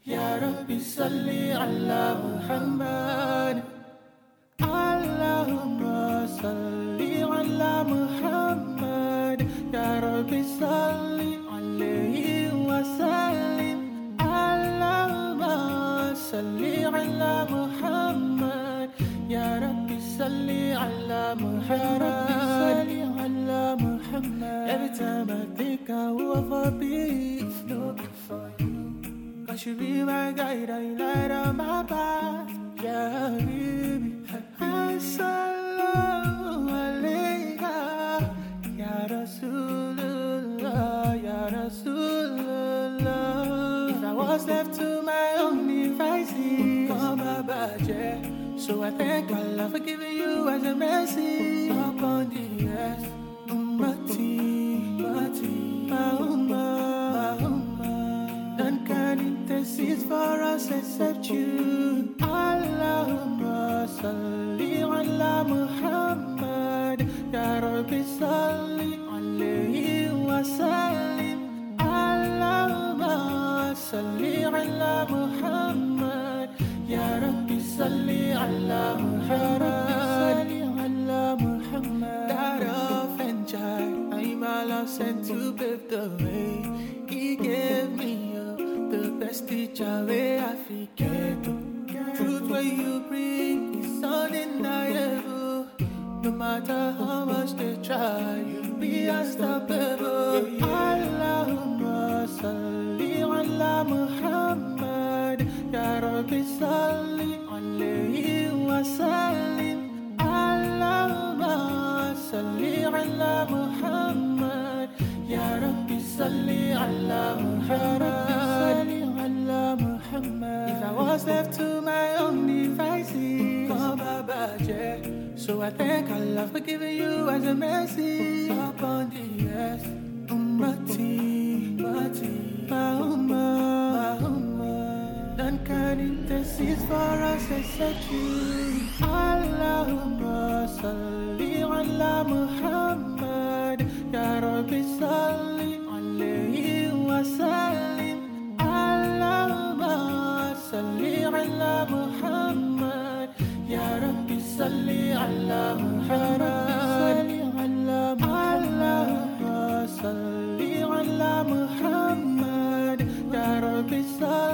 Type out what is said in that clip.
Ya Rabbi salli ala Muhammad. Allahumma salli ala Muhammad. Ya Rabbi salli alayhi wa sallim. Allahumma salli ala Muhammad. Ya Rabbi salli ala Muhammad. Every time I think I will forbid, it's looking for you. Cause you be my guide and you light up my path. Ya Habibi, Assalamu alayka. Ya Rasulullah, Ya Rasulullah. If I was left to my own devices, come about, yeah. So I thank Allah for giving you as a mercy upon the earth. Ummati, my ummah. None can intercede for us except you. Allahumma salli ala Muhammad. Ya Rabbi salli alayhi wa sallim. Allahumma salli ala Muhammad. Ya Rabbi salli ala Muhammad. That orphan child, I'm Allah sent to pave the way. He gave me the best teacher way I forget. Truth where you bring is undeniable. No matter how much they try, you'll be unstoppable. Allahumma salli ala Muhammad. Ya Rabbi salli alayhi wa sallim. Allahumma salli ala Muhammad. Ya Rabbi salli ala Muhammad. If I was left to my own devices, come about, yeah. So I thank Allah for giving you as a mercy upon the earth. Ummati, my ummah. None can intercede for us except you. Allahumma salli ala Muhammad. Ya Rabbi salli alayhi wa sallim. Allahumma salli ala Muhammad. Ya Rabbi salli ala Muhammad. Allahumma salli ala Muhammad. Ya Rabbi salli